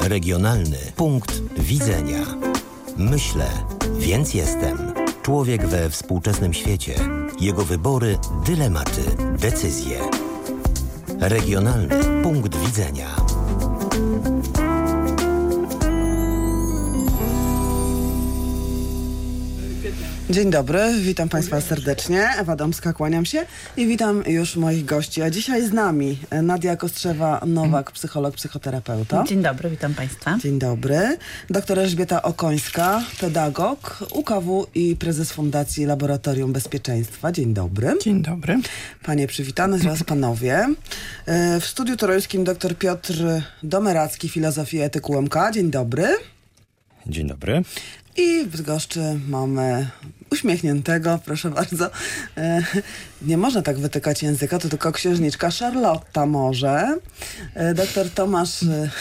Regionalny punkt widzenia. Myślę, więc jestem. Człowiek we współczesnym świecie. Jego wybory, dylematy, decyzje. Regionalny punkt widzenia. Dzień dobry, witam Państwa serdecznie. Ewa Domska, kłaniam się i witam już moich gości. A dzisiaj z nami Nadia Kostrzewa-Nowak, psycholog, psychoterapeuta. Dzień dobry, witam Państwa. Dzień dobry. Doktor Elżbieta Okońska, pedagog, UKW i prezes Fundacji Laboratorium Bezpieczeństwa. Dzień dobry. Dzień dobry. Panie przywitane, zaraz panowie. W studiu toruńskim dr Piotr Domeracki, filozofii i etyk UMK. Dzień dobry. Dzień dobry. I w Bydgoszczy mamy uśmiechniętego, proszę bardzo. Nie można tak wytykać języka, to tylko księżniczka Charlotta może. Doktor Tomasz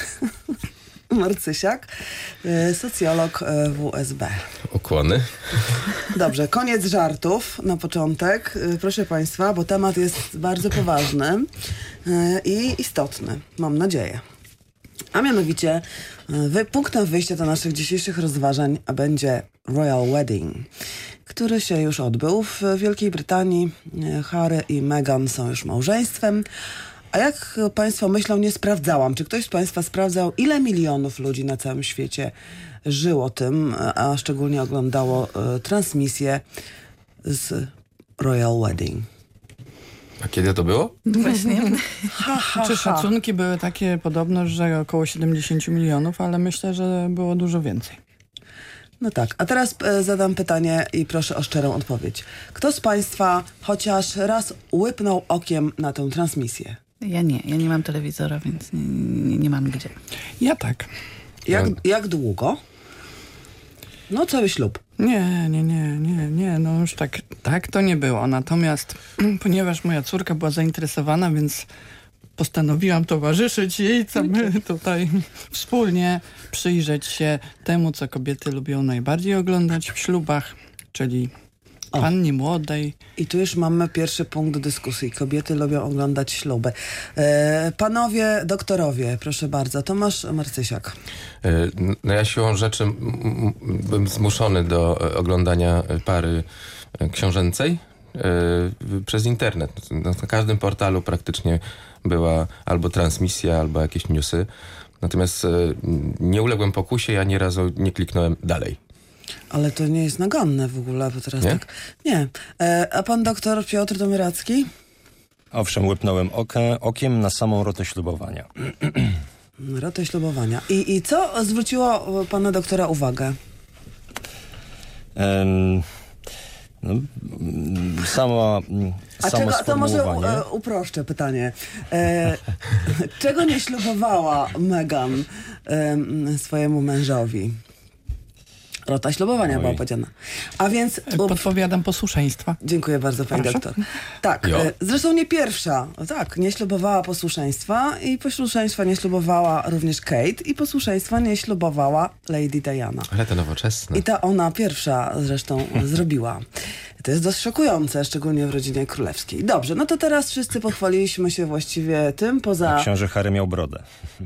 Marcysiak, socjolog WSB. Ukłony. Dobrze, koniec żartów na początek. Proszę Państwa, bo temat jest bardzo poważny i istotny, mam nadzieję. A mianowicie punktem wyjścia do naszych dzisiejszych rozważań będzie Royal Wedding, który się już odbył w Wielkiej Brytanii. Harry i Meghan są już małżeństwem. A jak Państwo myślą, nie sprawdzałam. Czy ktoś z Państwa sprawdzał, ile milionów ludzi na całym świecie żyło tym, a szczególnie oglądało transmisję z Royal Wedding? A kiedy to było? Właśnie. Czy szacunki były takie podobno, że około 70 milionów, ale myślę, że było dużo więcej. No tak, a teraz zadam pytanie i proszę o szczerą odpowiedź. Kto z Państwa chociaż raz łypnął okiem na tę transmisję? Ja nie mam telewizora, więc nie mam gdzie. Ja tak. Jak długo? No cały ślub. Nie, no już tak to nie było. Natomiast ponieważ moja córka była zainteresowana, więc postanowiłam towarzyszyć jej, co my tutaj wspólnie przyjrzeć się temu, co kobiety lubią najbardziej oglądać w ślubach, czyli pannie młodej. I tu już mamy pierwszy punkt dyskusji. Kobiety lubią oglądać śluby. Panowie doktorowie, proszę bardzo. Tomasz Marcysiak. No ja siłą rzeczy byłem zmuszony do oglądania pary książęcej przez internet. Na każdym portalu praktycznie była albo transmisja, albo jakieś newsy. Natomiast nie uległem pokusie, ja ani razu nie kliknąłem dalej. Ale to nie jest naganne w ogóle, bo teraz nie? tak... Nie. A pan doktor Piotr Domeracki? Owszem, łypnąłem okiem na samą rotę ślubowania. Rotę ślubowania. I co zwróciło pana doktora uwagę? Samo to może sformułowanie. uproszczę pytanie. Czego nie ślubowała Meghan swojemu mężowi? Rota ślubowania była powiedziana. A więc... Podpowiadam posłuszeństwa. Dziękuję bardzo, pani doktor. Tak, zresztą nie pierwsza. Tak, nie ślubowała posłuszeństwa i posłuszeństwa nie ślubowała również Kate i posłuszeństwa nie ślubowała Lady Diana. Ale to nowoczesne. I ta ona pierwsza zresztą zrobiła. To jest dość szokujące, szczególnie w rodzinie królewskiej. Dobrze, no to teraz wszyscy pochwaliliśmy się właściwie tym, poza... A książę Harry miał brodę.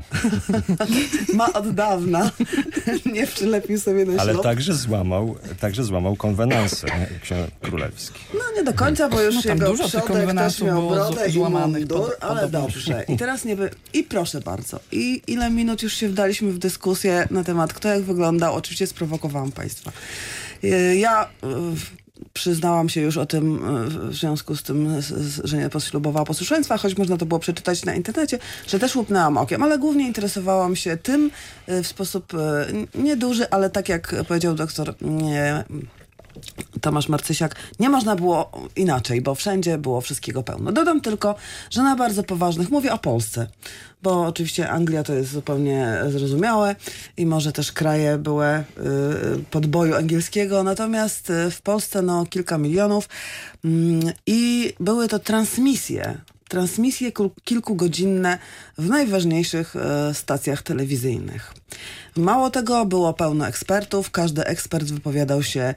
Ma od dawna. Nie przylepił sobie na ślub. Ale także złamał konwenansy królewskie. No nie do końca, bo już tam jego dużo tych przodek też konwenansów miał było brodę i złamanych mundur, ale dobrze. I teraz I proszę bardzo. I ile minut już się wdaliśmy w dyskusję na temat, kto jak wyglądał. Oczywiście sprowokowałam Państwa. Ja przyznałam się już o tym w związku z tym, że nie poślubowała posłuszeństwa, choć można to było przeczytać na internecie, że też łupnęłam okiem, ale głównie interesowałam się tym w sposób nieduży, ale tak jak powiedział doktor Tomasz Marcysiak, nie można było inaczej, bo wszędzie było wszystkiego pełno. Dodam tylko, że na bardzo poważnych, mówię o Polsce, bo oczywiście Anglia to jest zupełnie zrozumiałe i może też kraje były podboju angielskiego, natomiast w Polsce kilka milionów i były to transmisje kilkugodzinne w najważniejszych stacjach telewizyjnych. Mało tego, było pełno ekspertów, każdy ekspert wypowiadał się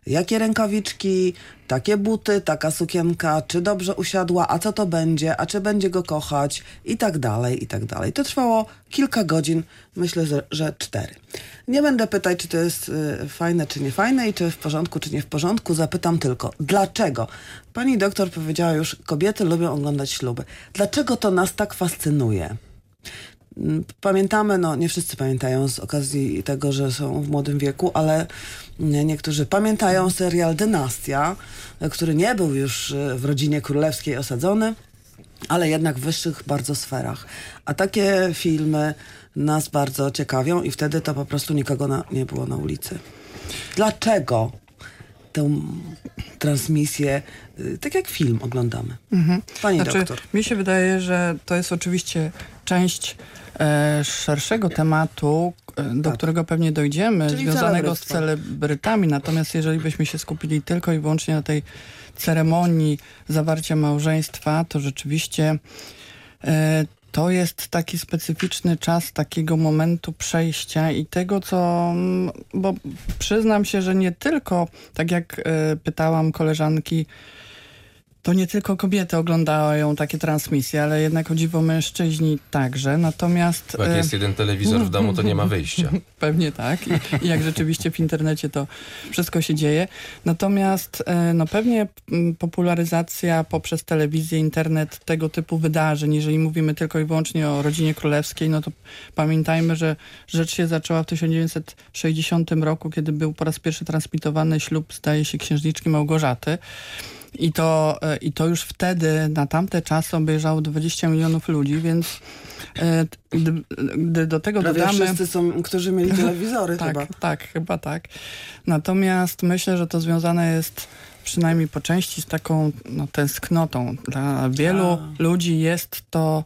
jakie rękawiczki, takie buty, taka sukienka, czy dobrze usiadła, a co to będzie, a czy będzie go kochać i tak dalej, i tak dalej. To trwało kilka godzin, myślę, że 4. Nie będę pytać, czy to jest fajne, czy nie fajne i czy w porządku, czy nie w porządku. Zapytam tylko, dlaczego? Pani doktor powiedziała już, kobiety lubią oglądać śluby. Dlaczego to nas tak fascynuje? Pamiętamy, no nie wszyscy pamiętają z okazji tego, że są w młodym wieku, ale niektórzy pamiętają serial Dynastia, który nie był już w rodzinie królewskiej osadzony, ale jednak w wyższych bardzo sferach. A takie filmy nas bardzo ciekawią i wtedy to po prostu nikogo nie było na ulicy. Dlaczego tę transmisję, tak jak film, oglądamy? Pani doktor. Mi się wydaje, że to jest oczywiście część szerszego tematu, do którego pewnie dojdziemy, czyli związanego z celebrytami. Natomiast jeżeli byśmy się skupili tylko i wyłącznie na tej ceremonii zawarcia małżeństwa, to rzeczywiście to jest taki specyficzny czas takiego momentu przejścia i tego, bo przyznam się, że nie tylko, tak jak pytałam koleżanki, to nie tylko kobiety oglądają takie transmisje, ale jednak o dziwo mężczyźni także. Natomiast... Bo jak jest jeden telewizor w domu, to nie ma wyjścia. Pewnie tak. I jak rzeczywiście w internecie to wszystko się dzieje. Natomiast no pewnie popularyzacja poprzez telewizję, internet tego typu wydarzeń, jeżeli mówimy tylko i wyłącznie o rodzinie królewskiej, no to pamiętajmy, że rzecz się zaczęła w 1960 roku, kiedy był po raz pierwszy transmitowany ślub, zdaje się, księżniczki Małgorzaty. I to już wtedy, na tamte czasy obejrzało 20 milionów ludzi, więc gdy do tego prawie dodamy... wszyscy są, którzy mieli telewizory chyba. Tak, chyba tak. Natomiast myślę, że to związane jest przynajmniej po części z taką tęsknotą. Dla wielu ludzi jest to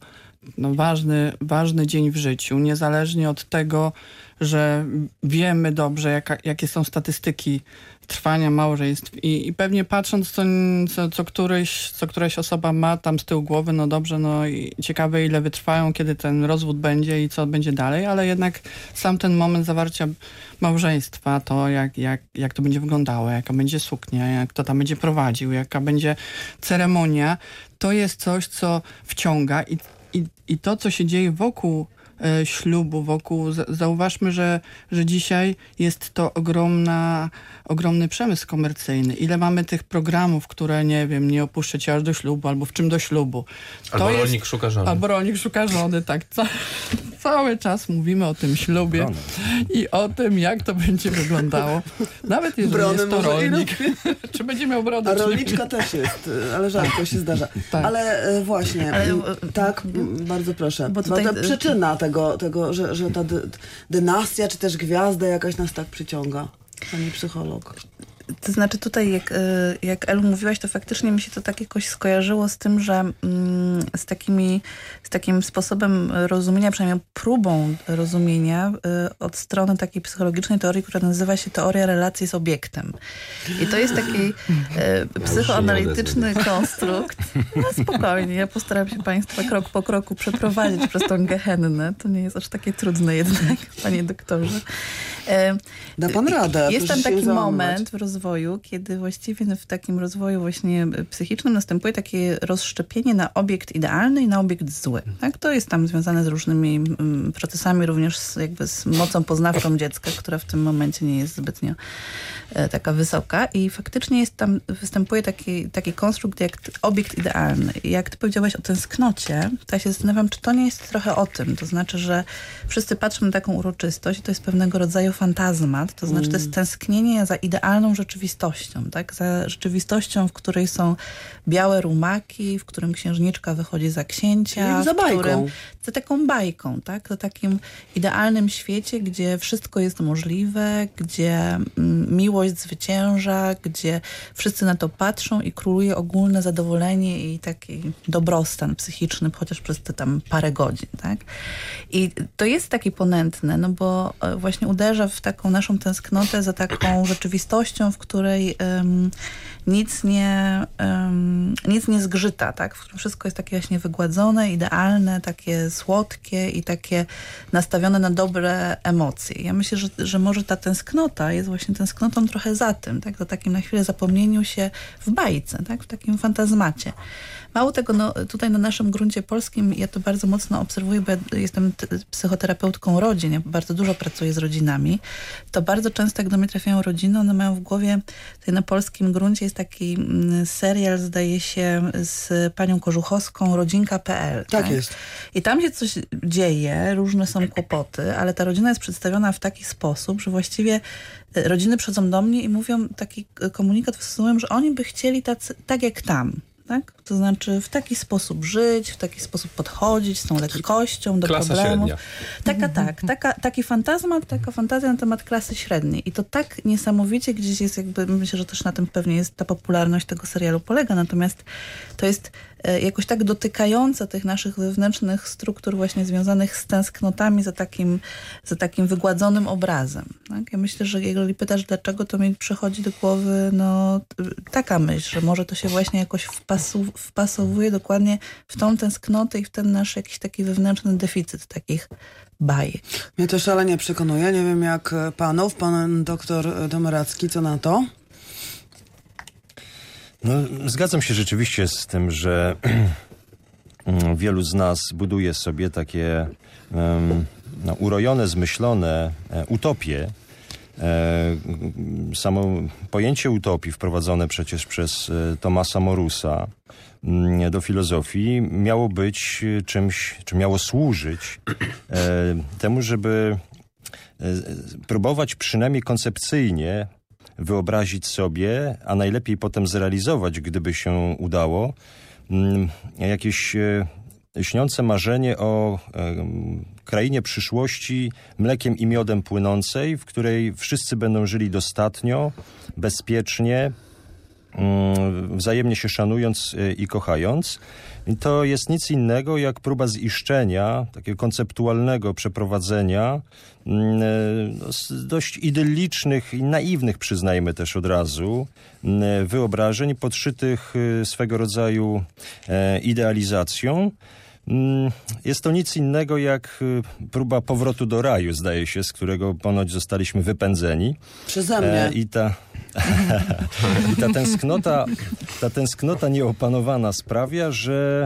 ważny dzień w życiu, niezależnie od tego, że wiemy dobrze, jakie są statystyki trwania małżeństw i pewnie patrząc, co któraś osoba ma tam z tyłu głowy, no dobrze, no i ciekawe, ile wytrwają, kiedy ten rozwód będzie i co będzie dalej, ale jednak sam ten moment zawarcia małżeństwa, to jak to będzie wyglądało, jaka będzie suknia, jak kto tam będzie prowadził, jaka będzie ceremonia, to jest coś, co wciąga i to, co się dzieje wokół ślubu, zauważmy, że dzisiaj jest to ogromny przemysł komercyjny. Ile mamy tych programów, które, nie opuszczę cię aż do ślubu, albo w czym do ślubu. Albo rolnik szuka żony. Albo rolnik szuka żony, tak. Cały czas mówimy o tym ślubie i o tym, jak to będzie wyglądało. Nawet jeżeli jest to rolnik. Czy będzie miał brodę? A rolniczka też jest, ale rzadko się zdarza. Tak. Ale właśnie, tak, bardzo proszę. Bo tutaj przyczyna tego, że ta dynastia, czy też gwiazda jakaś nas tak przyciąga. Pani psycholog. To znaczy tutaj, jak Elu mówiłaś, to faktycznie mi się to tak jakoś skojarzyło z tym, że z takim sposobem rozumienia, przynajmniej próbą rozumienia od strony takiej psychologicznej teorii, która nazywa się teoria relacji z obiektem. I to jest taki psychoanalityczny konstrukt. No spokojnie, ja postaram się Państwa krok po kroku przeprowadzić przez tą gehennę. To nie jest aż takie trudne jednak, panie doktorze. Da pan radę. Jest tam taki moment w rozwoju, kiedy właściwie w takim rozwoju właśnie psychicznym następuje takie rozszczepienie na obiekt idealny i na obiekt zły. Tak? To jest tam związane z różnymi procesami, również z mocą poznawczą dziecka, która w tym momencie nie jest zbytnio taka wysoka i faktycznie występuje taki konstrukt jak obiekt idealny. I jak ty powiedziałaś o tęsknocie, to ja się zastanawiam, czy to nie jest trochę o tym. To znaczy, że wszyscy patrzą na taką uroczystość i to jest pewnego rodzaju fantazmat. To znaczy, to jest tęsknienie za idealną rzeczywistością, tak? Za rzeczywistością, w której są białe rumaki, w którym księżniczka wychodzi za księcia. Za bajką. Za taką bajką, tak? Za takim idealnym świecie, gdzie wszystko jest możliwe, gdzie miłość zwycięża, gdzie wszyscy na to patrzą i króluje ogólne zadowolenie i taki dobrostan psychiczny, chociaż przez te tam parę godzin, tak? I to jest takie ponętne, no bo właśnie uderza uderza w taką naszą tęsknotę za taką rzeczywistością, w której nic nie zgrzyta, tak? W którym wszystko jest takie właśnie wygładzone, idealne, takie słodkie i takie nastawione na dobre emocje. Ja myślę, że może ta tęsknota jest właśnie tęsknotą trochę za tym, tak? Za takim na chwilę zapomnieniu się w bajce, tak? W takim fantazmacie. Mało tego, no, tutaj na naszym gruncie polskim ja to bardzo mocno obserwuję, bo ja jestem psychoterapeutką rodzin, ja bardzo dużo pracuję z rodzinami. To bardzo często, jak do mnie trafiają rodziny, one mają w głowie, tutaj na polskim gruncie jest taki serial, zdaje się, z panią Kożuchowską, rodzinka.pl. Tak jest. I tam się coś dzieje, różne są kłopoty, ale ta rodzina jest przedstawiona w taki sposób, że właściwie rodziny przychodzą do mnie i mówią, taki komunikat wysyłają, że oni by chcieli tak jak tam. Tak? To znaczy w taki sposób żyć, w taki sposób podchodzić z tą lekkością do klasa problemów. Średnia. Taka fantazja na temat klasy średniej. I to tak niesamowicie gdzieś jest jakby, myślę, że też na tym pewnie jest ta popularność tego serialu polega. Natomiast to jest jakoś tak dotykające tych naszych wewnętrznych struktur właśnie związanych z tęsknotami za takim wygładzonym obrazem. Tak? Ja myślę, że jeżeli pytasz dlaczego, to mi przychodzi do głowy taka myśl, że może to się właśnie jakoś wpasowuje dokładnie w tą tęsknotę i w ten nasz jakiś taki wewnętrzny deficyt takich bajek. Mnie to szalenie przekonuje. Nie wiem jak panów, pan doktor Domeracki, co na to? No, zgadzam się rzeczywiście z tym, że wielu z nas buduje sobie takie urojone, zmyślone utopie. Samo pojęcie utopii wprowadzone przecież przez Thomasa Morusa do filozofii miało być czymś, czy miało służyć temu, żeby próbować przynajmniej koncepcyjnie wyobrazić sobie, a najlepiej potem zrealizować, gdyby się udało, jakieś śniące marzenie o krainie przyszłości mlekiem i miodem płynącej, w której wszyscy będą żyli dostatnio, bezpiecznie, wzajemnie się szanując i kochając. I to jest nic innego jak próba ziszczenia, takiego konceptualnego przeprowadzenia dość idyllicznych i naiwnych, przyznajmy też od razu, wyobrażeń podszytych swego rodzaju idealizacją. Jest to nic innego jak próba powrotu do raju, zdaje się, z którego ponoć zostaliśmy wypędzeni. Przeze mnie. I ta tęsknota nieopanowana sprawia, że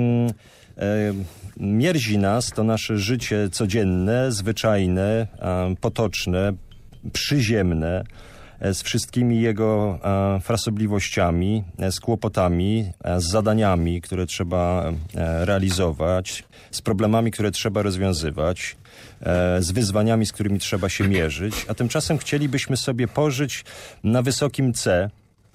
mierzi nas to nasze życie codzienne, zwyczajne, potoczne, przyziemne, z wszystkimi jego frasobliwościami, z kłopotami, z zadaniami, które trzeba realizować, z problemami, które trzeba rozwiązywać, z wyzwaniami, z którymi trzeba się mierzyć, a tymczasem chcielibyśmy sobie pożyć na wysokim C,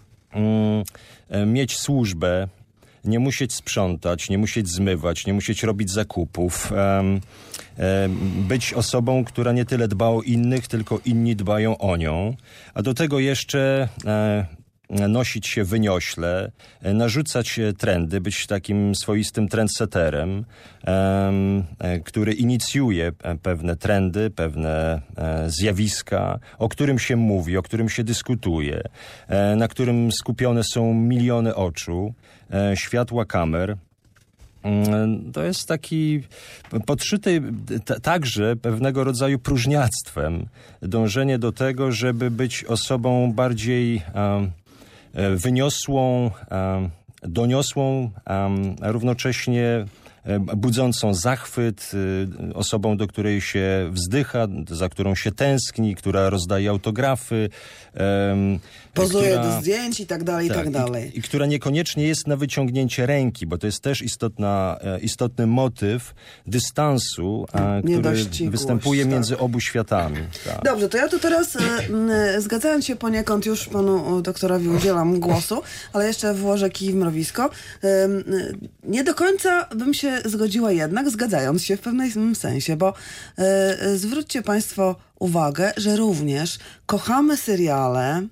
mieć służbę, nie musieć sprzątać, nie musieć zmywać, nie musieć robić zakupów, być osobą, która nie tyle dba o innych, tylko inni dbają o nią, a do tego jeszcze nosić się wyniośle, narzucać trendy, być takim swoistym trendsetterem, który inicjuje pewne trendy, pewne zjawiska, o którym się mówi, o którym się dyskutuje, na którym skupione są miliony oczu, światła kamer. To jest taki podszyty także pewnego rodzaju próżniactwem. Dążenie do tego, żeby być osobą bardziej wyniosłą, doniosłą, a równocześnie budzącą zachwyt, osobą, do której się wzdycha, za którą się tęskni, która rozdaje autografy. Pozuje do zdjęć i tak dalej, i tak dalej. I która niekoniecznie jest na wyciągnięcie ręki, bo to jest też istotny motyw dystansu, który występuje między obu światami. Tak. Dobrze, to ja tu teraz, zgadzając się poniekąd, już panu doktorowi udzielam głosu, ale jeszcze włożę kij w mrowisko. Nie do końca bym się zgodziła jednak, zgadzając się w pewnym sensie, bo zwróćcie państwo uwagę, że również kochamy seriale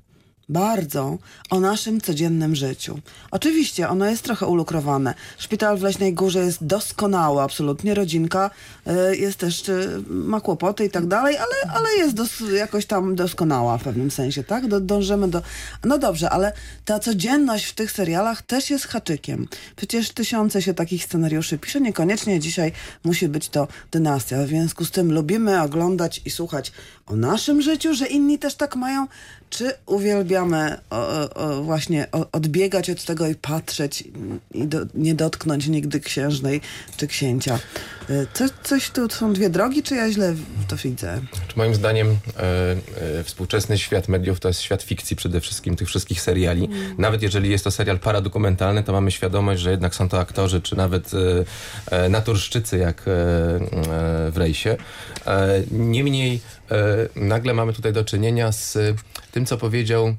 bardzo o naszym codziennym życiu. Oczywiście ono jest trochę ulukrowane. Szpital w Leśnej Górze jest doskonały, absolutnie. Rodzinka jest też, ma kłopoty i tak dalej, ale jest jakoś tam doskonała w pewnym sensie, tak? Dążymy do... No dobrze, ale ta codzienność w tych serialach też jest haczykiem. Przecież tysiące się takich scenariuszy pisze, niekoniecznie dzisiaj musi być to dynastia. W związku z tym lubimy oglądać i słuchać o naszym życiu, że inni też tak mają, czy uwielbiamy właśnie odbiegać od tego i patrzeć i nie dotknąć nigdy księżnej czy księcia. Coś tu są dwie drogi, czy ja źle to widzę? Moim zdaniem współczesny świat mediów to jest świat fikcji przede wszystkim, tych wszystkich seriali. Nawet jeżeli jest to serial paradokumentalny, to mamy świadomość, że jednak są to aktorzy, czy nawet naturszczycy, jak w Rejsie. Niemniej nagle mamy tutaj do czynienia z tym, co powiedział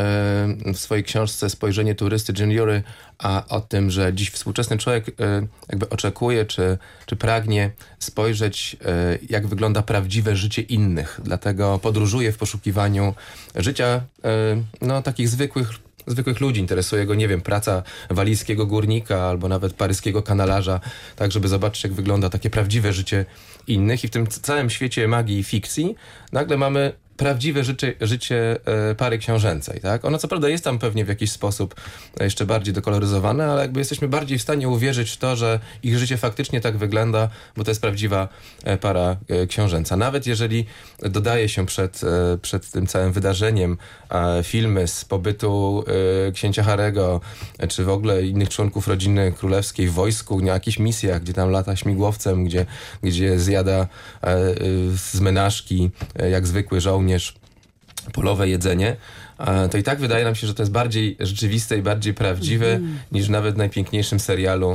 w swojej książce Spojrzenie turysty Jim Ury, a o tym, że dziś współczesny człowiek jakby oczekuje, czy pragnie spojrzeć, jak wygląda prawdziwe życie innych. Dlatego podróżuje w poszukiwaniu życia takich zwykłych ludzi. Interesuje go, nie wiem, praca walijskiego górnika albo nawet paryskiego kanalarza, tak żeby zobaczyć, jak wygląda takie prawdziwe życie innych. I w tym całym świecie magii i fikcji nagle mamy prawdziwe życie pary książęcej, tak? Ono co prawda jest tam pewnie w jakiś sposób jeszcze bardziej dekoloryzowane, ale jakby jesteśmy bardziej w stanie uwierzyć w to, że ich życie faktycznie tak wygląda, bo to jest prawdziwa para książęca. Nawet jeżeli dodaje się przed tym całym wydarzeniem filmy z pobytu księcia Harry'ego, czy w ogóle innych członków rodziny królewskiej w wojsku, na jakichś misjach, gdzie tam lata śmigłowcem, gdzie zjada z menażki jak zwykły żołnierz polowe jedzenie, to i tak wydaje nam się, że to jest bardziej rzeczywiste i bardziej prawdziwe niż nawet w najpiękniejszym serialu,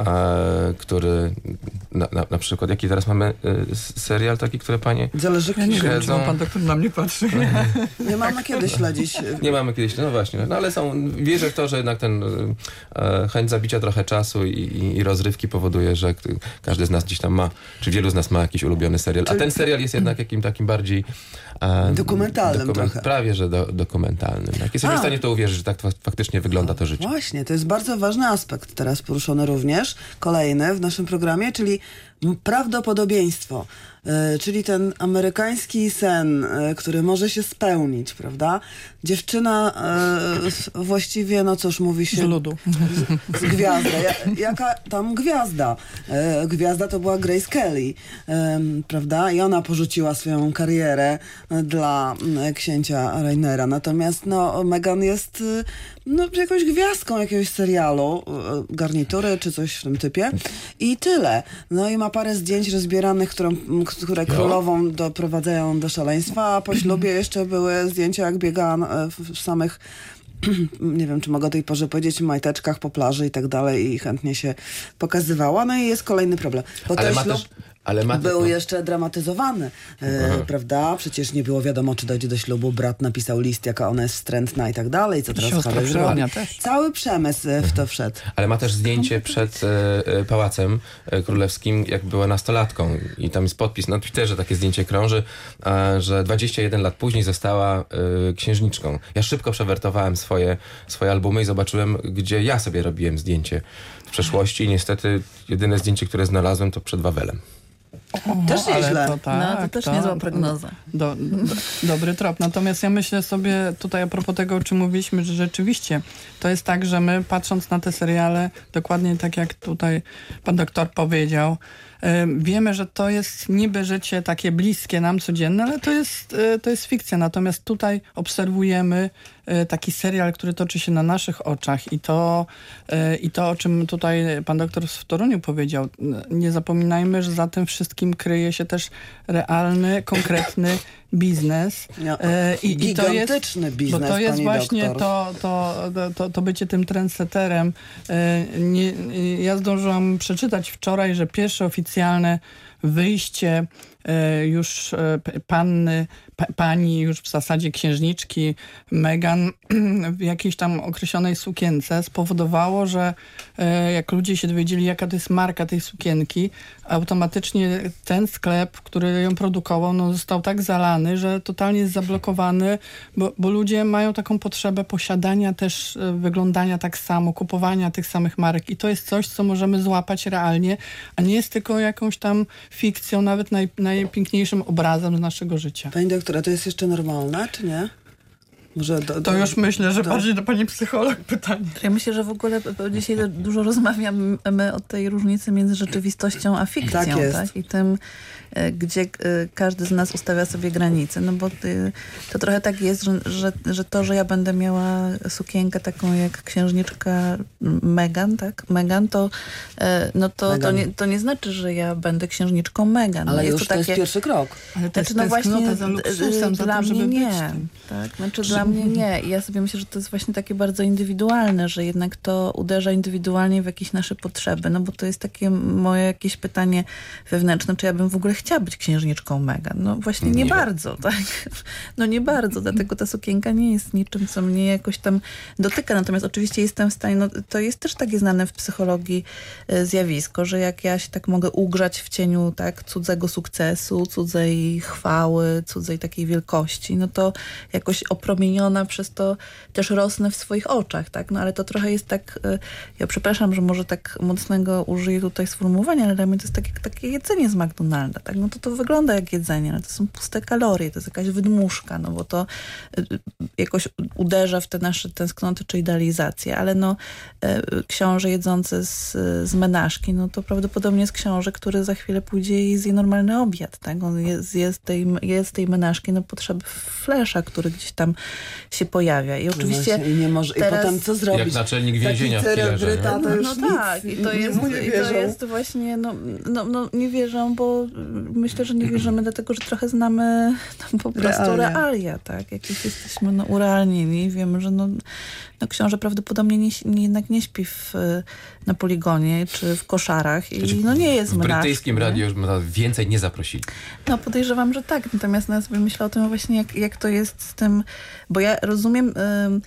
który na przykład, jaki teraz mamy serial taki, który panie zależy, ja nie wiem, czy pan doktor na mnie patrzy. Nie mamy kiedy śledzić. Nie mamy kiedyś, no właśnie. No ale wierzę w to, że jednak ten chęć zabicia trochę czasu i rozrywki powoduje, że każdy z nas gdzieś tam ma, czy wielu z nas ma jakiś ulubiony serial. A ten serial jest jednak jakim takim bardziej dokumentalnym trochę. Prawie, że dokumentalnym. Jak jesteśmy w stanie w to uwierzyć, że tak faktycznie wygląda to życie. Właśnie, to jest bardzo ważny aspekt teraz poruszony również, kolejny w naszym programie, czyli prawdopodobieństwo. Czyli ten amerykański sen, który może się spełnić, prawda? Dziewczyna właściwie, no cóż, mówi się... Z ludu. Z gwiazdy. Jaka tam gwiazda? Gwiazda to była Grace Kelly, prawda? I ona porzuciła swoją karierę dla księcia Rainera. Natomiast Meghan jest jakąś gwiazdką jakiegoś serialu, garnitury czy coś w tym typie. I tyle. No i ma parę zdjęć rozbieranych, które królową doprowadzają do szaleństwa, a po ślubie jeszcze były zdjęcia, jak biega w samych, nie wiem, czy mogę o tej porze powiedzieć, majteczkach po plaży i tak dalej i chętnie się pokazywała. No i jest kolejny problem. Bo ten ślub był jeszcze dramatyzowany, prawda? Przecież nie było wiadomo, czy dojdzie do ślubu. Brat napisał list, jaka ona jest wstrętna i tak dalej. Co teraz Harry zrobi. Cały przemysł w to wszedł. Ale ma też zdjęcie przed Pałacem Królewskim, jak była nastolatką. I tam jest podpis na Twitterze, takie zdjęcie krąży, że 21 lat później została księżniczką. Ja szybko przewertowałem swoje albumy i zobaczyłem, gdzie ja sobie robiłem zdjęcie w przeszłości. I niestety jedyne zdjęcie, które znalazłem, to przed Wawelem. Też nieźle. To też niezła prognoza. Dobry trop. Natomiast ja myślę sobie tutaj a propos tego, o czym mówiliśmy, że rzeczywiście to jest tak, że my patrząc na te seriale, dokładnie tak jak tutaj pan doktor powiedział, wiemy, że to jest niby życie takie bliskie nam, codzienne, ale to jest fikcja. Natomiast tutaj obserwujemy taki serial, który toczy się na naszych oczach i to, o czym tutaj pan doktor w Toruniu powiedział. Nie zapominajmy, że za tym wszystkim kryje się też realny, konkretny biznes. Gigantyczny biznes, bo to jest właśnie doktor. to bycie tym trendsetterem. Ja zdążyłam przeczytać wczoraj, że pierwsze oficjalne wyjście już pani, już w zasadzie księżniczki Meghan w jakiejś tam określonej sukience spowodowało, że jak ludzie się dowiedzieli, jaka to jest marka tej sukienki, automatycznie ten sklep, który ją produkował, no, został tak zalany, że totalnie jest zablokowany, bo ludzie mają taką potrzebę posiadania też, wyglądania tak samo, kupowania tych samych marek i to jest coś, co możemy złapać realnie, a nie jest tylko jakąś tam fikcją, nawet najpiękniejszym obrazem z naszego życia. Pani doktora, to jest jeszcze normalne, czy nie? Może to już myślę, że bardziej do pani psycholog pytanie. Ja myślę, że w ogóle dzisiaj dużo rozmawiamy o tej różnicy między rzeczywistością a fikcją. Tak jest. Tak? I tym, gdzie każdy z nas ustawia sobie granice. No bo to trochę tak jest, że to, że ja będę miała sukienkę taką jak księżniczka Meghan, tak? Meghan, to nie znaczy, że ja będę księżniczką Meghan. Ale jest już to jest pierwszy krok. Ale to jest właśnie za luksusem, dla tym, mnie nie. być. Tak? Znaczy dla mnie nie. I ja sobie myślę, że to jest właśnie takie bardzo indywidualne, że jednak to uderza indywidualnie w jakieś nasze potrzeby. No bo to jest takie moje jakieś pytanie wewnętrzne, czy ja bym w ogóle chciała być księżniczką Meghan. No właśnie nie bardzo, tak? No nie bardzo, dlatego ta sukienka nie jest niczym, co mnie jakoś tam dotyka. Natomiast oczywiście jestem w stanie, no to jest też takie znane w psychologii zjawisko, że jak ja się tak mogę ugrzać w cieniu tak cudzego sukcesu, cudzej chwały, cudzej takiej wielkości, no to jakoś opromieniona przez to też rosnę w swoich oczach, tak? No ale to trochę jest tak, ja przepraszam, że może tak mocnego użyję tutaj sformułowania, ale dla mnie to jest takie jedzenie z McDonalda, tak? No to wygląda jak jedzenie, ale to są puste kalorie, to jest jakaś wydmuszka, no bo to jakoś uderza w te nasze tęsknoty czy idealizacje, ale no książę jedzący z menażki, no to prawdopodobnie jest książę, który za chwilę pójdzie i zje normalny obiad, tak? On jest tej menażki na potrzeby flesza, który gdzieś tam się pojawia. I oczywiście no nie może, teraz, i potem co zrobić? Jak naczelnik więzienia w Killerze. No tak, i to jest właśnie, nie wierzą, bo myślę, że nie wierzymy dlatego, że trochę znamy po prostu realia, tak? Jakieś jesteśmy urealnieni. Wiemy, że książę prawdopodobnie jednak nie śpi na poligonie czy w koszarach i nie jest w menażką. W brytyjskim radiu już więcej nie zaprosili. No podejrzewam, że tak. Natomiast ja sobie myślę o tym właśnie, jak to jest z tym, bo ja rozumiem,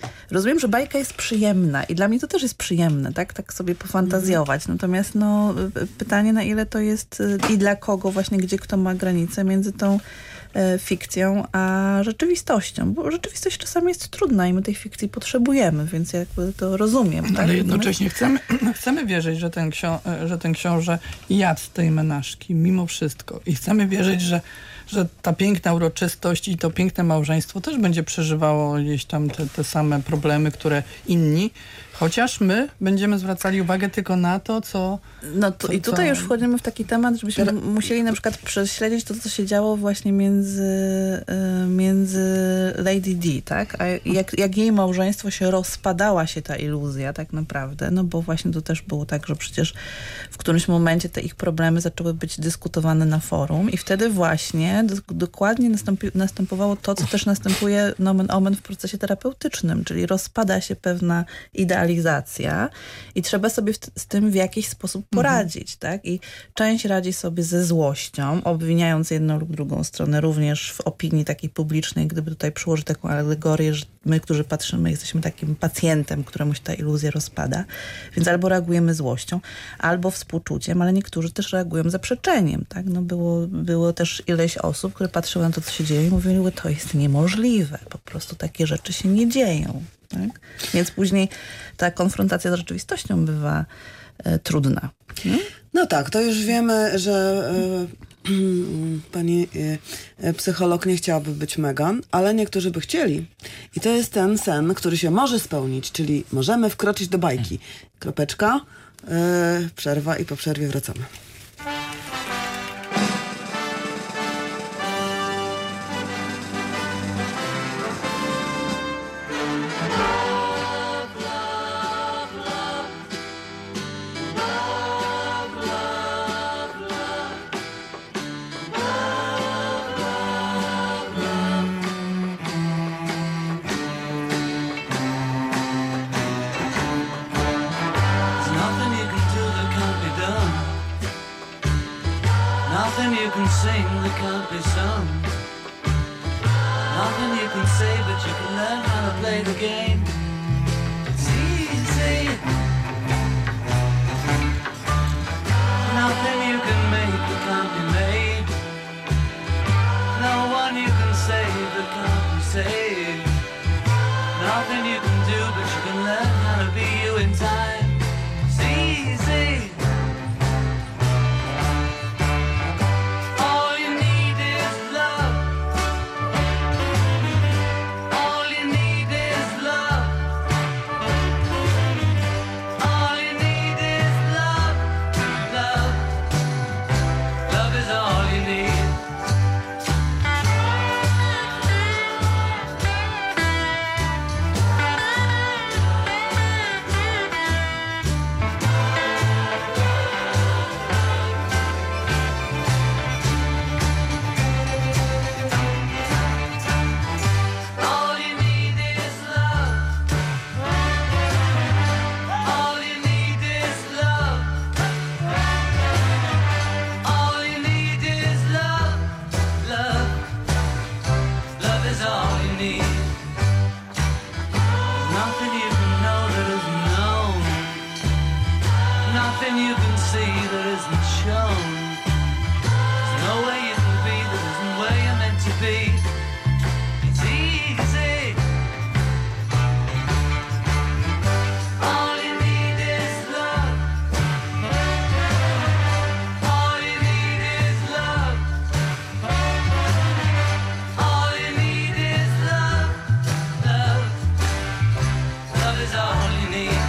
że bajka jest przyjemna i dla mnie to też jest przyjemne, tak sobie pofantazjować. Natomiast pytanie, na ile to jest i dla kogo właśnie, gdzie kto ma granicę między tą fikcją a rzeczywistością, bo rzeczywistość czasami jest trudna i my tej fikcji potrzebujemy, więc jakby to rozumiem. Tak? Ale jednocześnie chcemy wierzyć, że ten książę jadł z tej menażki mimo wszystko i chcemy wierzyć, że ta piękna uroczystość i to piękne małżeństwo też będzie przeżywało gdzieś tam te same problemy, które inni, chociaż my będziemy zwracali uwagę tylko na to, co... I tutaj już wchodzimy w taki temat, żebyśmy musieli na przykład prześledzić to, co się działo właśnie między Lady Di, tak? A jak jej małżeństwo się rozpadała się ta iluzja tak naprawdę, no bo właśnie to też było tak, że przecież w którymś momencie te ich problemy zaczęły być dyskutowane na forum i wtedy właśnie dokładnie następowało to, co też następuje nomen omen w procesie terapeutycznym, czyli rozpada się pewna idealizacja i trzeba sobie z tym w jakiś sposób poradzić, tak? I część radzi sobie ze złością, obwiniając jedną lub drugą stronę, również w opinii takiej publicznej, gdyby tutaj przyłożyć taką alegorię, że my, którzy patrzymy, jesteśmy takim pacjentem, któremu się ta iluzja rozpada, więc albo reagujemy złością, albo współczuciem, ale niektórzy też reagują zaprzeczeniem, tak? No było też ileś osób, które patrzyły na to, co się dzieje i mówiły, to jest niemożliwe, po prostu takie rzeczy się nie dzieją, tak? Więc później ta konfrontacja z rzeczywistością bywa trudna. No tak, to już wiemy, że pani psycholog nie chciałaby być Meghan, ale niektórzy by chcieli. I to jest ten sen, który się może spełnić, czyli możemy wkroczyć do bajki. Kropeczka, przerwa i po przerwie wracamy. say, but you can learn how to play the game. It's easy. Nothing you can make that can't be made. No one you can save that can't be saved. Nothing you can do, but you can learn how to be you in time. It's easy. All you need is love. All you need is love. All you need is love. Love. Love is all you need. All you need is love. All you need is love. All you need is love. Love. Love is all you need. There's nothing you can know that isn't known. Nothing you can see that isn't shown. There's no way you can be that isn't where you're meant to be. It's easy. All you need is love. All you need is love. All you need is love. Love. Love is all you need.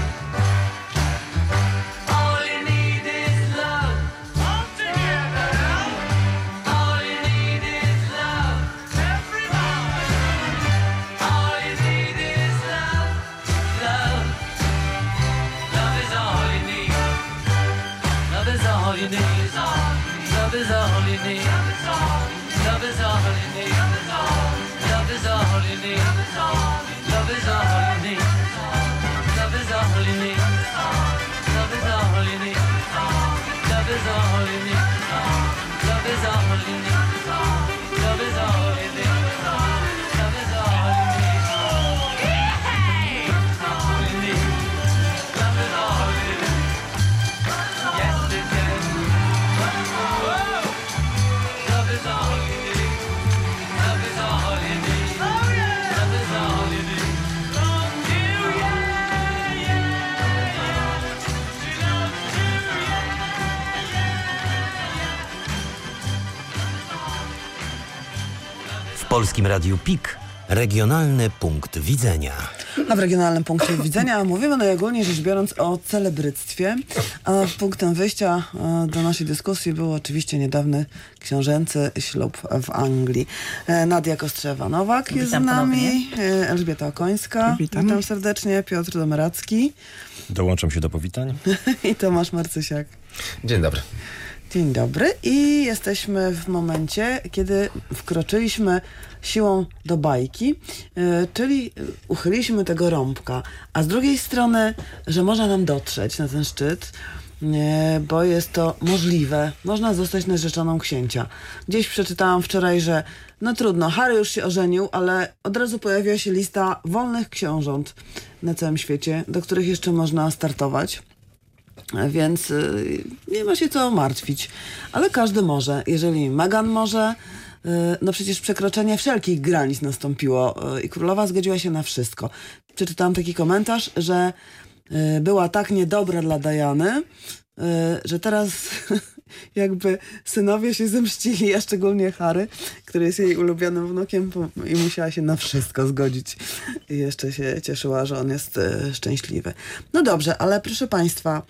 All you need is love. All together. All you need is love. Everybody. All you need is love. Love. Love is all you need. Love is all you need. Love is all you need. Love is all you need. Love is all you need. Love is all you need. Love is all you need. Love is all you need. Love is all you need. Love is all you need. Love is all you need. Love is all you need. All you need. Love is all you need. Yes, it can. Whoa. Love is all you need. Love is all you need. Love is all you need. Love you, yeah, yeah. She loves you, W Polskim Radiu PIK regionalny punkt widzenia. A w regionalnym punkcie widzenia mówimy najogólniej rzecz biorąc o celebryctwie, a punktem wyjścia do naszej dyskusji był oczywiście niedawny książęcy ślub w Anglii. Nadia Kostrzewa-Nowak jest z nami, Elżbieta Okońska, witam serdecznie, Piotr Domeracki Dołączam się do powitań. i Tomasz Marcysiak. Dzień dobry. Dzień dobry i jesteśmy w momencie, kiedy wkroczyliśmy siłą do bajki, czyli uchyliliśmy tego rąbka, a z drugiej strony, że można nam dotrzeć na ten szczyt, bo jest to możliwe. Można zostać narzeczoną księcia. Gdzieś przeczytałam wczoraj, że no trudno, Harry już się ożenił, ale od razu pojawiła się lista wolnych książąt na całym świecie, do których jeszcze można startować. Więc nie ma się co martwić. Ale każdy może. Jeżeli Meghan może, no przecież przekroczenie wszelkich granic nastąpiło i królowa zgodziła się na wszystko. Przeczytałam taki komentarz, że była tak niedobra dla Diany, że teraz jakby synowie się zemścili, a szczególnie Harry, który jest jej ulubionym wnukiem i musiała się na wszystko zgodzić. I jeszcze się cieszyła, że on jest szczęśliwy. No dobrze, ale proszę Państwa,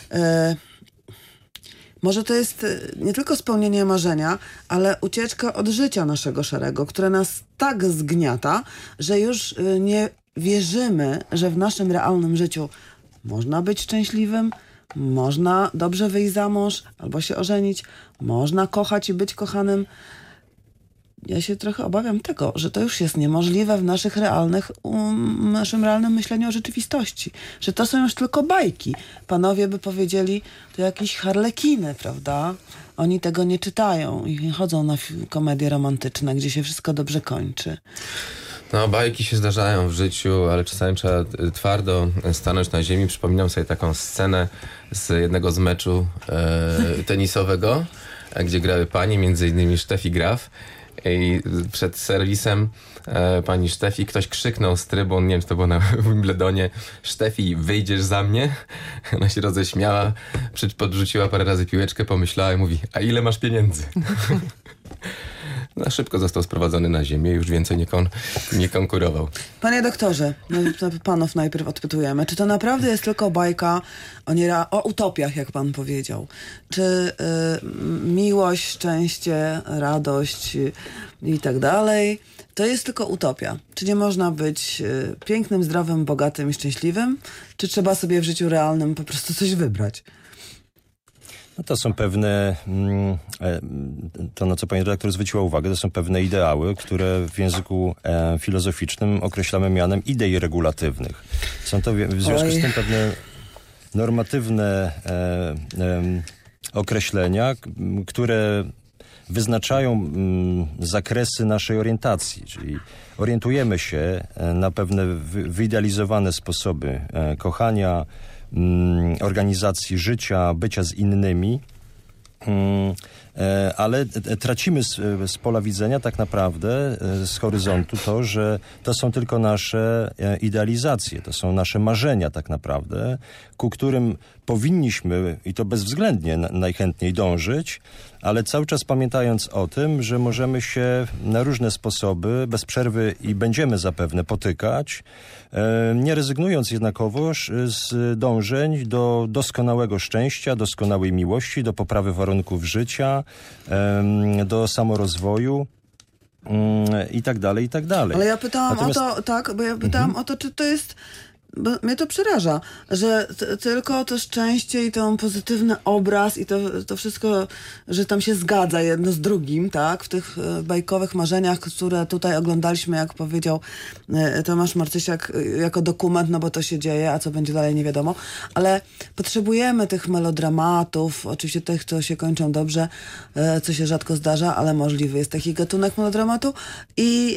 może to jest nie tylko spełnienie marzenia, ale ucieczka od życia naszego szarego, które nas tak zgniata, że już nie wierzymy, że w naszym realnym życiu można być szczęśliwym, można dobrze wyjść za mąż albo się ożenić, można kochać i być kochanym. Ja się trochę obawiam tego, że to już jest niemożliwe w naszym realnym myśleniu o rzeczywistości. Że to są już tylko bajki. Panowie by powiedzieli, to jakieś harlekiny, prawda? Oni tego nie czytają i nie chodzą na komedie romantyczne, gdzie się wszystko dobrze kończy. No, bajki się zdarzają w życiu, ale czasami trzeba twardo stanąć na ziemi. Przypominam sobie taką scenę z jednego z meczu tenisowego, gdzie grały panie, między innymi Steffi Graf. I przed serwisem pani Steffi ktoś krzyknął z trybun, nie wiem, czy to było na Wimbledonie: Steffi, wyjdziesz za mnie? Ona się roześmiała, podrzuciła parę razy piłeczkę, pomyślała i mówi: a ile masz pieniędzy? No, szybko został sprowadzony na ziemię, już więcej nie konkurował. Panie doktorze, no, to panów najpierw odpytujemy. Czy to naprawdę jest tylko bajka o utopiach, jak pan powiedział? Czy miłość, szczęście, radość i tak dalej to jest tylko utopia? Czy nie można być pięknym, zdrowym, bogatym i szczęśliwym? Czy trzeba sobie w życiu realnym po prostu coś wybrać? No to są pewne, to na co pani redaktor zwróciła uwagę, to są pewne ideały, które w języku filozoficznym określamy mianem idei regulatywnych. Są to w związku z tym pewne normatywne określenia, które wyznaczają zakresy naszej orientacji, czyli orientujemy się na pewne wyidealizowane sposoby kochania, organizacji życia, bycia z innymi, ale tracimy z pola widzenia tak naprawdę, z horyzontu to, że to są tylko nasze idealizacje, to są nasze marzenia tak naprawdę, ku którym powinniśmy, i to bezwzględnie najchętniej dążyć, ale cały czas pamiętając o tym, że możemy się na różne sposoby bez przerwy i będziemy zapewne potykać, nie rezygnując jednakowoż z dążeń do doskonałego szczęścia, doskonałej miłości, do poprawy warunków życia, do samorozwoju i tak dalej, i tak dalej. Ale ja pytałam o to, tak, bo ja pytałam o to, czy to jest... Bo mnie to przeraża, że tylko to szczęście i ten pozytywny obraz i to wszystko, że tam się zgadza jedno z drugim, tak? W tych bajkowych marzeniach, które tutaj oglądaliśmy, jak powiedział Tomasz Marcysiak, jako dokument, no bo to się dzieje, a co będzie dalej nie wiadomo. Ale potrzebujemy tych melodramatów, oczywiście tych, co się kończą dobrze, co się rzadko zdarza, ale możliwy jest taki gatunek melodramatu. I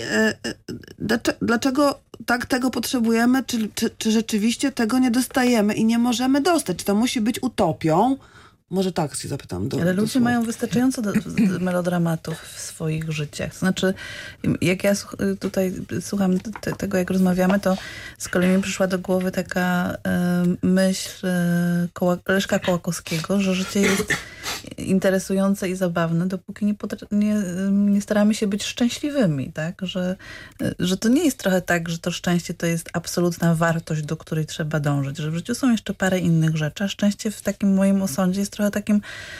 dlaczego tak tego potrzebujemy? Czy rzeczywiście tego nie dostajemy i nie możemy dostać? Czy to musi być utopią? Może tak się zapytam. Ale ludzie mają wystarczająco melodramatów w swoich życiach. Znaczy, jak ja tutaj słucham tego, jak rozmawiamy, to z kolei mi przyszła do głowy taka myśl Leszka Kołakowskiego, że życie jest interesujące i zabawne, dopóki nie staramy się być szczęśliwymi, tak? Że to nie jest trochę tak, że to szczęście to jest absolutna wartość, do której trzeba dążyć, że w życiu są jeszcze parę innych rzeczy, a szczęście w takim moim osądzie jest trochę takim...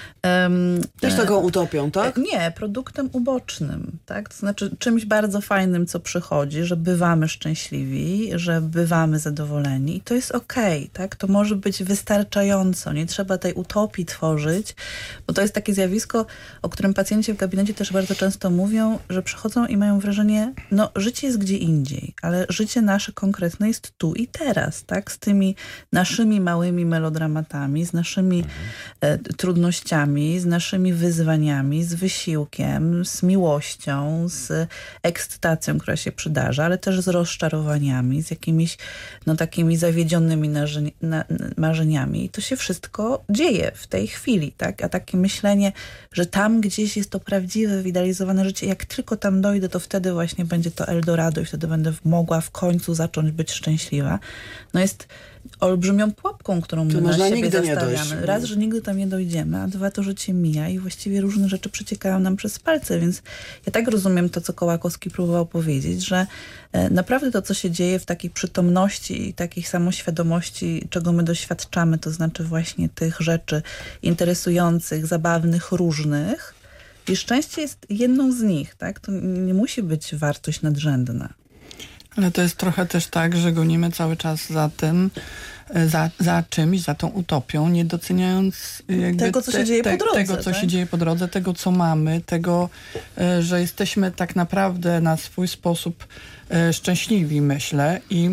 Też taką utopią, tak? Nie, produktem ubocznym, tak? To znaczy czymś bardzo fajnym, co przychodzi, że bywamy szczęśliwi, że bywamy zadowoleni i to jest okej, tak? To może być wystarczająco, nie trzeba tej utopii tworzyć, bo to jest takie zjawisko, o którym pacjenci w gabinecie też bardzo często mówią, że przychodzą i mają wrażenie, no życie jest gdzie indziej, ale życie nasze konkretne jest tu i teraz, tak? Z tymi naszymi małymi melodramatami, z naszymi trudnościami, z naszymi wyzwaniami, z wysiłkiem, z miłością, z ekscytacją, która się przydarza, ale też z rozczarowaniami, z jakimiś takimi zawiedzionymi marzeniami. I to się wszystko dzieje w tej chwili, tak? A takie myślenie, że tam gdzieś jest to prawdziwe, wyidealizowane życie, jak tylko tam dojdę, to wtedy właśnie będzie to Eldorado i wtedy będę mogła w końcu zacząć być szczęśliwa. No jest olbrzymią pułapką, którą my na siebie zastawiamy. Raz, że nigdy tam nie dojdziemy, a dwa, to życie mija i właściwie różne rzeczy przeciekają nam przez palce, więc ja tak rozumiem to, co Kołakowski próbował powiedzieć, że naprawdę to, co się dzieje w takiej przytomności i takiej samoświadomości, czego my doświadczamy, to znaczy właśnie tych rzeczy interesujących, zabawnych, różnych, i szczęście jest jedną z nich, tak? To nie musi być wartość nadrzędna. Ale to jest trochę też tak, że gonimy cały czas za tym, za czymś, za tą utopią, nie doceniając jakby tego, co się dzieje po drodze. Tego, co się dzieje po drodze, tego, co mamy, tego, że jesteśmy tak naprawdę na swój sposób szczęśliwi, myślę. I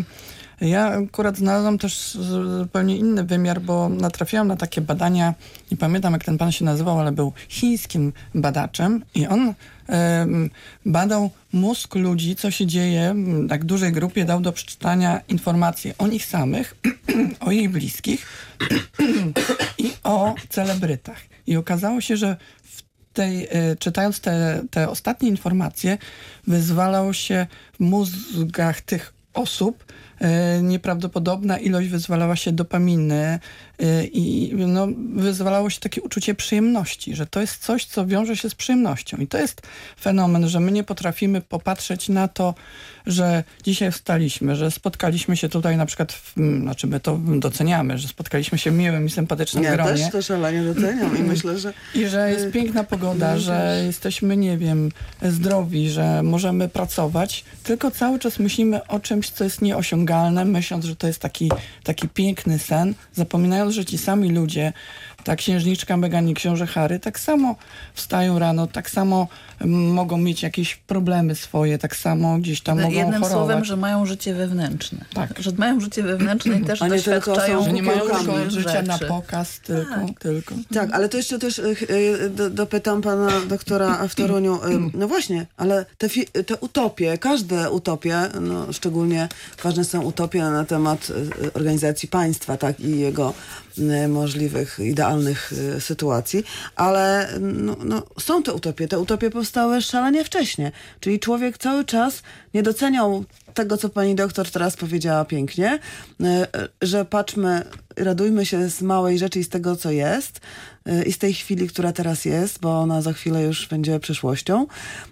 Ja akurat znalazłam też zupełnie inny wymiar, bo natrafiłam na takie badania, nie pamiętam jak ten pan się nazywał, ale był chińskim badaczem i on badał mózg ludzi, co się dzieje, tak dużej grupie dał do przeczytania informacje o nich samych, o ich bliskich i o celebrytach. I okazało się, że czytając te ostatnie informacje, wyzwalał się w mózgach tych osób nieprawdopodobna ilość wyzwalała się dopaminy i no, wyzwalało się takie uczucie przyjemności, że to jest coś, co wiąże się z przyjemnością. I to jest fenomen, że my nie potrafimy popatrzeć na to, że dzisiaj wstaliśmy, że spotkaliśmy się tutaj na przykład, znaczy my to doceniamy, że spotkaliśmy się w miłym i sympatycznym gronie. Ja też to szalenie doceniam i myślę, że... I że jest piękna pogoda, że jesteśmy, nie wiem, zdrowi, że możemy pracować, tylko cały czas myślimy o czymś, co jest nieosiągalne, myśląc, że to jest taki piękny sen, zapominając, że ci sami ludzie, ta księżniczka Meghan i książę Harry, tak samo wstają rano, tak samo mogą mieć jakieś problemy swoje, tak samo gdzieś tam mogą Jednym chorować. słowem, że mają życie wewnętrzne. Tak. Że mają życie wewnętrzne i też A nie tylko doświadczają są- Że nie mają Kukiełkami tylko życia na rzeczy. pokaz, tylko. Tak, ale to jeszcze też dopytam pana doktora w Toruniu. No właśnie, ale te utopie, każde utopie, no szczególnie ważne są utopie na temat organizacji państwa, tak, i jego możliwych, idealnych sytuacji, ale no, są te utopie powstały szalenie wcześnie, czyli człowiek cały czas nie doceniał tego, co pani doktor teraz powiedziała pięknie, że patrzmy, radujmy się z małej rzeczy i z tego, co jest i z tej chwili, która teraz jest, bo ona za chwilę już będzie przyszłością,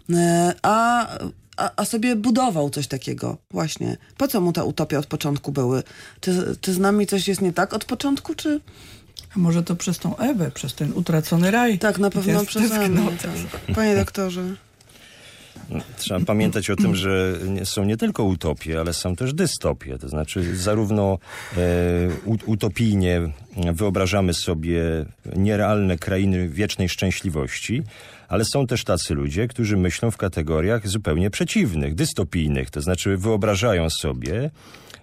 a sobie budował coś takiego właśnie. Po co mu te utopie od początku były? Czy z nami coś jest nie tak od początku, czy... A może to przez tą Ewę, przez ten utracony raj? Tak, na pewno Jest przeze mnie. tęsknota. Tak. Panie doktorze. Trzeba pamiętać o tym, że są nie tylko utopie, ale są też dystopie. To znaczy zarówno utopijnie wyobrażamy sobie nierealne krainy wiecznej szczęśliwości, ale są też tacy ludzie, którzy myślą w kategoriach zupełnie przeciwnych, dystopijnych. To znaczy wyobrażają sobie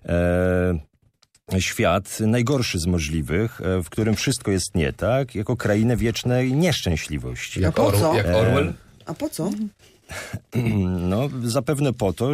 świat najgorszy z możliwych, w którym wszystko jest nie tak, jako krainę wiecznej nieszczęśliwości. Jak, po co? jak Orwell? A po co? No, zapewne po to,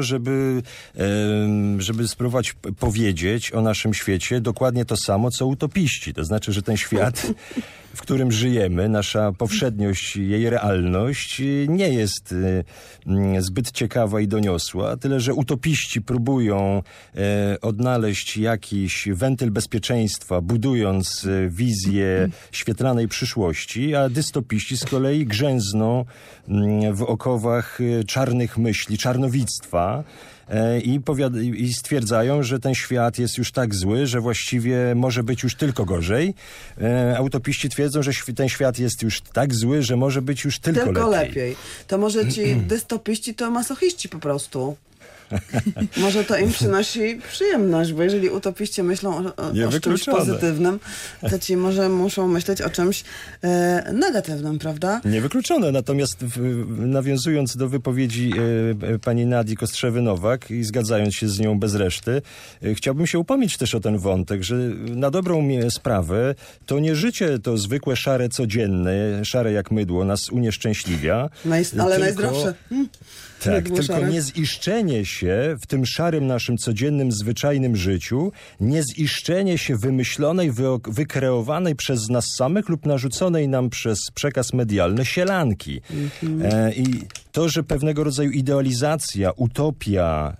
żeby spróbować powiedzieć o naszym świecie dokładnie to samo, co utopiści. To znaczy, że ten świat, w którym żyjemy, nasza powszedniość, jej realność nie jest zbyt ciekawa i doniosła, tyle że utopiści próbują odnaleźć jakiś wentyl bezpieczeństwa, budując wizję świetlanej przyszłości, a dystopiści z kolei grzęzną w okowach czarnych myśli, czarnowictwa i stwierdzają, że ten świat jest już tak zły, że właściwie może być już tylko gorzej. A utopiści twierdzą, że ten świat jest już tak zły, że może być już tylko lepiej. To może ci dystopiści to masochiści po prostu. Może to im przynosi przyjemność, bo jeżeli utopiści myślą o czymś Niewykluczone. pozytywnym, to ci może muszą myśleć o czymś negatywnym, prawda? Niewykluczone. Natomiast nawiązując do wypowiedzi pani Nadii Kostrzewy-Nowak i zgadzając się z nią bez reszty, chciałbym się upomnieć też o ten wątek, że na dobrą sprawę to nie życie to zwykłe, szare, codzienne, szare jak mydło nas unieszczęśliwia. Ale tylko- najzdrowsze. Tak, Mydło tylko szare. nieziszczenie się w tym szarym naszym codziennym, zwyczajnym życiu, nieziszczenie się wymyślonej, wykreowanej przez nas samych lub narzuconej nam przez przekaz medialny sielanki. I to, że pewnego rodzaju idealizacja, utopia,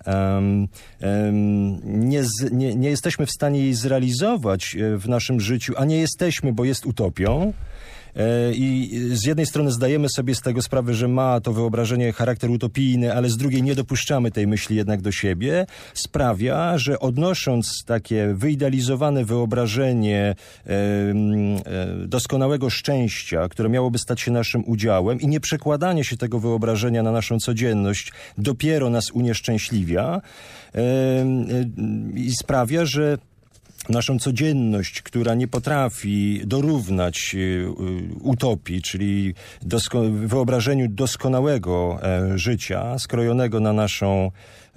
nie jesteśmy w stanie jej zrealizować w naszym życiu, a nie jesteśmy, bo jest utopią, i z jednej strony zdajemy sobie z tego sprawę, że ma to wyobrażenie charakter utopijny, ale z drugiej nie dopuszczamy tej myśli jednak do siebie, sprawia, że odnosząc takie wyidealizowane wyobrażenie doskonałego szczęścia, które miałoby stać się naszym udziałem i nie przekładanie się tego wyobrażenia na naszą codzienność dopiero nas unieszczęśliwia i sprawia, że naszą codzienność, która nie potrafi dorównać utopii, czyli wyobrażeniu doskonałego życia, skrojonego na naszą,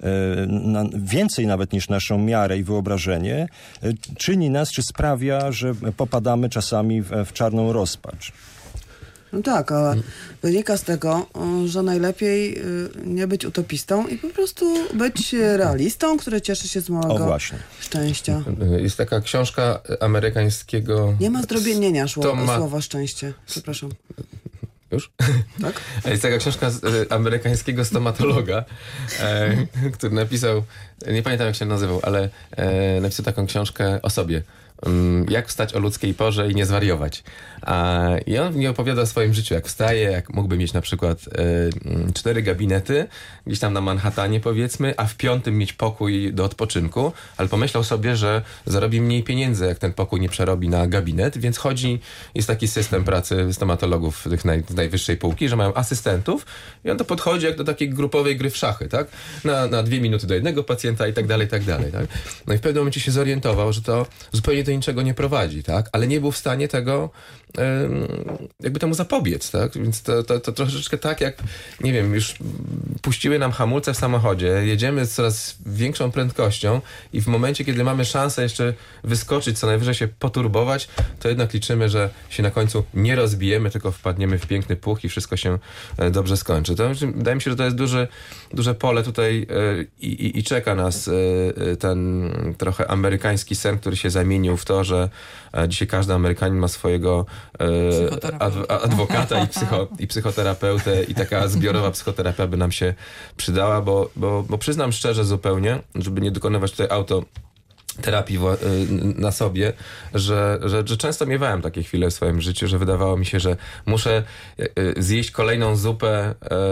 więcej nawet niż naszą miarę i wyobrażenie, czyni nas, czy sprawia, że popadamy czasami w czarną rozpacz. No tak, ale wynika z tego, że najlepiej nie być utopistą i po prostu być realistą, który cieszy się z małego szczęścia. Jest taka książka amerykańskiego... Nie ma zdrobnienia słowa szczęście. Przepraszam. Już? Tak? Jest taka książka amerykańskiego stomatologa, który napisał, nie pamiętam jak się nazywał, ale napisał taką książkę o sobie. Jak wstać o ludzkiej porze i nie zwariować. I on mi opowiada o swoim życiu, jak wstaje, jak mógłby mieć na przykład 4 gabinety, gdzieś tam na Manhattanie powiedzmy, a w 5 mieć pokój do odpoczynku, ale pomyślał sobie, że zarobi mniej pieniędzy, jak ten pokój nie przerobi na gabinet, więc chodzi, jest taki system pracy stomatologów tych z najwyższej półki, że mają asystentów i on to podchodzi jak do takiej grupowej gry w szachy, tak? Na 2 minuty do jednego pacjenta i tak dalej, tak? No i w pewnym momencie się zorientował, że to zupełnie do niczego nie prowadzi, tak? Ale nie był w stanie tego jakby temu zapobiec, tak? Więc to troszeczkę tak jak, nie wiem, już puściły nam hamulce w samochodzie, jedziemy z coraz większą prędkością i w momencie, kiedy mamy szansę jeszcze wyskoczyć, co najwyżej się poturbować, to jednak liczymy, że się na końcu nie rozbijemy, tylko wpadniemy w piękny puch i wszystko się dobrze skończy. To wydaje mi się, że to jest duże pole tutaj i czeka nas ten trochę amerykański sen, który się zamienił w to, że dzisiaj każdy Amerykanin ma swojego adwokata i psychoterapeutę i taka zbiorowa psychoterapia by nam się przydała, bo przyznam szczerze zupełnie, żeby nie dokonywać tutaj terapii na sobie, że często miewałem takie chwile w swoim życiu, że wydawało mi się, że muszę zjeść kolejną zupę,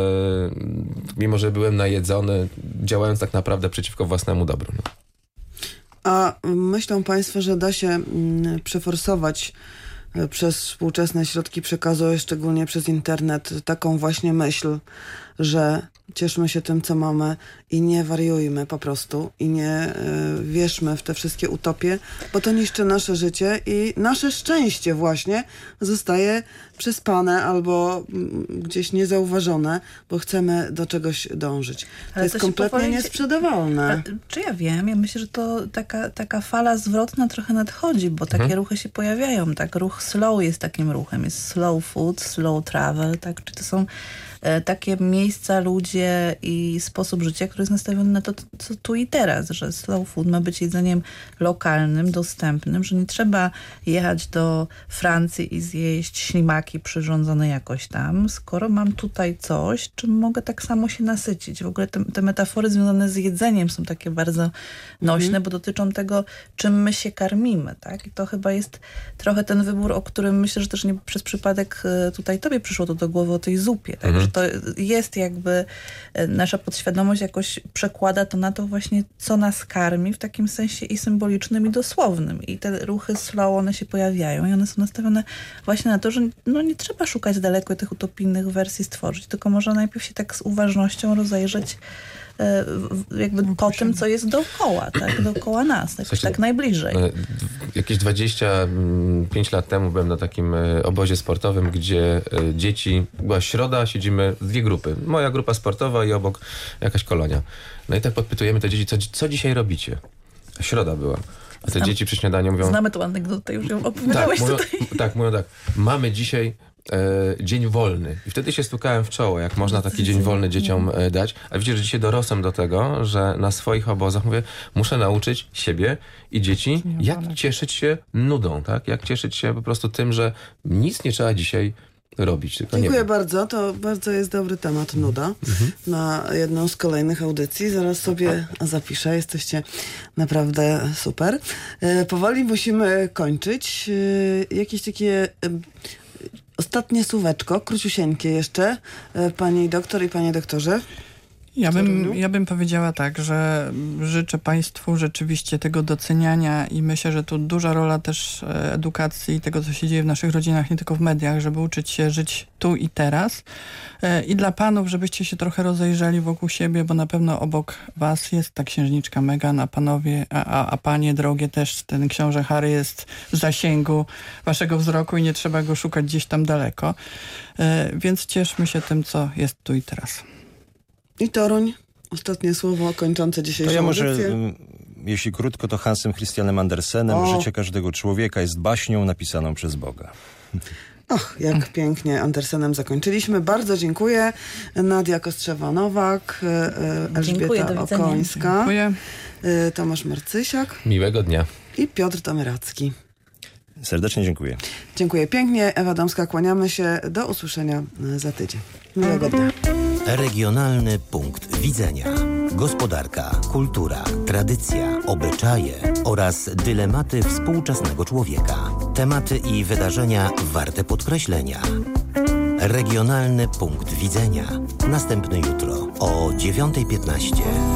mimo że byłem najedzony, działając tak naprawdę przeciwko własnemu dobru. No. A myślą Państwo, że da się przeforsować przez współczesne środki przekazu, szczególnie przez internet, taką właśnie myśl, że cieszmy się tym, co mamy i nie wariujmy po prostu i nie wierzmy w te wszystkie utopie, bo to niszczy nasze życie i nasze szczęście właśnie zostaje przespane albo gdzieś niezauważone, bo chcemy do czegoś dążyć. To jest kompletnie niesprzedawalne. Czy ja wiem? Ja myślę, że to taka fala zwrotna trochę nadchodzi, bo takie ruchy się pojawiają. Tak, ruch slow jest takim ruchem. Jest slow food, slow travel, tak? Czy to są takie miejsca, ludzie i sposób życia, który jest nastawiony na to, co tu i teraz, że slow food ma być jedzeniem lokalnym, dostępnym, że nie trzeba jechać do Francji i zjeść ślimaki przyrządzone jakoś tam, skoro mam tutaj coś, czym mogę tak samo się nasycić. W ogóle te metafory związane z jedzeniem są takie bardzo nośne, bo dotyczą tego, czym my się karmimy, tak? I to chyba jest trochę ten wybór, o którym myślę, że też nie przez przypadek tutaj tobie przyszło to do głowy o tej zupie, tak? Że to jest jakby nasza podświadomość jakoś przekłada to na to właśnie, co nas karmi w takim sensie i symbolicznym, i dosłownym. I te ruchy slow, one się pojawiają i one są nastawione właśnie na to, że no nie trzeba szukać daleko tych utopijnych wersji stworzyć, tylko można najpierw się tak z uważnością rozejrzeć jakby po tym, co jest dookoła, tak? Dookoła nas, tak najbliżej. Jakieś 25 lat temu byłem na takim obozie sportowym, gdzie dzieci, była środa, siedzimy 2 grupy. Moja grupa sportowa i obok jakaś kolonia. No i tak podpytujemy te dzieci, co dzisiaj robicie? Środa była. A te dzieci przy śniadaniu mówią... Znamy tą anegdotę, już ją opowiadałeś mówią tak. Mamy dzisiaj dzień wolny. I wtedy się stukałem w czoło, jak można taki dzień wolny dzieciom dać. A widzicie, że dzisiaj dorosłem do tego, że na swoich obozach mówię, muszę nauczyć siebie i dzieci, jak cieszyć się nudą, tak? Jak cieszyć się po prostu tym, że nic nie trzeba dzisiaj robić. Tylko dziękuję bardzo. To bardzo jest dobry temat, nuda, na jedną z kolejnych audycji. Zaraz sobie zapiszę. Jesteście naprawdę super. Powoli musimy kończyć. Jakieś takie... Ostatnie słóweczko, króciusieńkie jeszcze, pani doktor i panie doktorze. Ja bym powiedziała tak, że życzę Państwu rzeczywiście tego doceniania i myślę, że tu duża rola też edukacji i tego, co się dzieje w naszych rodzinach, nie tylko w mediach, żeby uczyć się żyć tu i teraz. I dla panów, żebyście się trochę rozejrzeli wokół siebie, bo na pewno obok was jest ta księżniczka Meghan, a panowie, a panie drogie też, ten książę Harry jest w zasięgu waszego wzroku i nie trzeba go szukać gdzieś tam daleko. Więc cieszmy się tym, co jest tu i teraz. I Toruń, ostatnie słowo kończące dzisiejszą To ja może, audycję. jeśli krótko, to Hansem Christianem Andersenem. Życie każdego człowieka jest baśnią napisaną przez Boga. Och, jak pięknie Andersenem zakończyliśmy. Bardzo dziękuję. Nadia Kostrzewa-Nowak, Dziękuję, Elżbieta do widzenia. Okońska, Dziękuję. Tomasz Marcysiak Miłego dnia. i Piotr Tomyracki. Serdecznie dziękuję. Dziękuję pięknie. Ewa Domska, kłaniamy się. Do usłyszenia za tydzień. Miłego dnia. Regionalny punkt widzenia. Gospodarka, kultura, tradycja, obyczaje oraz dylematy współczesnego człowieka. Tematy i wydarzenia warte podkreślenia. Regionalny punkt widzenia. Następny jutro o 9:15.